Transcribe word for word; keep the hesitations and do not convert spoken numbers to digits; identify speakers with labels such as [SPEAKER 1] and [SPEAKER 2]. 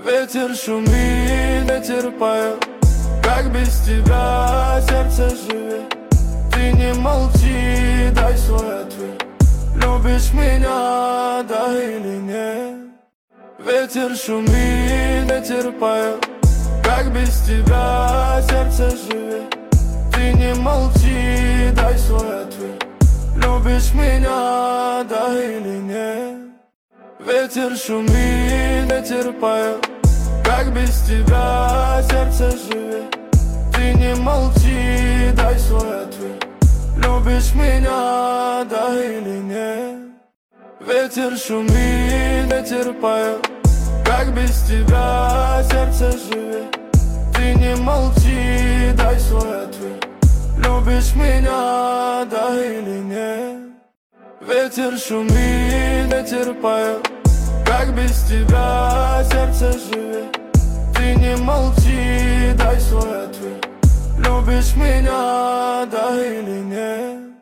[SPEAKER 1] Ветер шумит, ветер поет, как без тебя сердце живет. Ты не молчи, дай свой ответ. Любишь меня, да или нет? Ветер шумит, ветер поет, как без тебя сердце живет. Ты не молчи, дай свой ответ. Любишь меня, да или нет? Ветер шумит, ветер поет, как без тебя сердце живет. Ты не молчи, дай свой ответ. Любишь меня, да или нет? Ветер шумит, ветер поет, как без тебя сердце живет. Ты не молчи, дай свой ответ. Любишь меня, да или нет? Ветер шумит, ветер поет, как без тебя сердце живет. Ты не молчи, дай свой ответ. Любишь меня, да или нет?